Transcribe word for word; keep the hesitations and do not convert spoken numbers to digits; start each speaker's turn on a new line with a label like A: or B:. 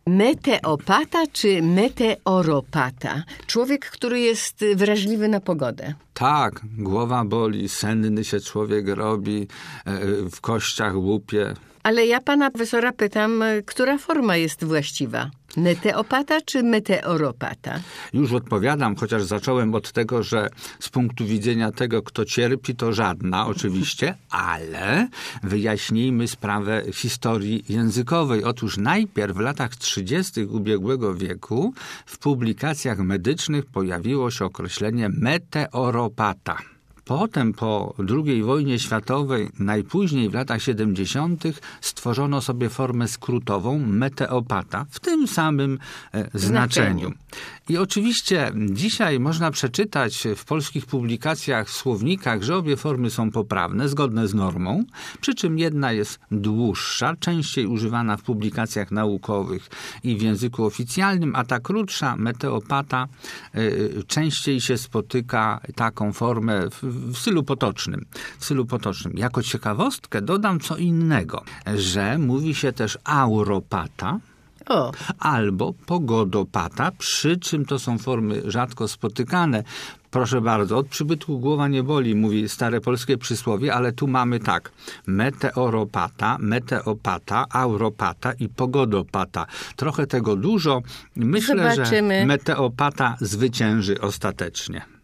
A: Meteopata czy meteoropata? Człowiek, który jest wrażliwy na pogodę.
B: Tak, głowa boli, senny się człowiek robi, w kościach łupie.
A: Ale ja pana profesora pytam, która forma jest właściwa? Meteopata czy meteoropata?
B: Już odpowiadam, chociaż zacząłem od tego, że z punktu widzenia tego, kto cierpi, to żadna oczywiście, ale wyjaśnijmy sprawę historii językowej. Otóż najpierw w latach trzydziestych ubiegłego wieku w publikacjach medycznych pojawiło się określenie meteoropata. Potem po drugiej wojnie światowej, najpóźniej w latach siedemdziesiątych stworzono sobie formę skrótową meteopata w tym samym e, znaczeniu. I oczywiście dzisiaj można przeczytać w polskich publikacjach, w słownikach, że obie formy są poprawne, zgodne z normą, przy czym jedna jest dłuższa, częściej używana w publikacjach naukowych i w języku oficjalnym, a ta krótsza, meteopata, e, częściej się spotyka taką formę w w stylu potocznym. W stylu potocznym. Jako ciekawostkę dodam co innego, że mówi się też auropata,
A: O.
B: albo pogodopata, przy czym to są formy rzadko spotykane. Proszę bardzo, od przybytku głowa nie boli, mówi stare polskie przysłowie, ale tu mamy tak, meteoropata, meteopata, auropata i pogodopata. Trochę tego dużo. Myślę,
A: Zobaczymy.
B: że meteopata zwycięży ostatecznie.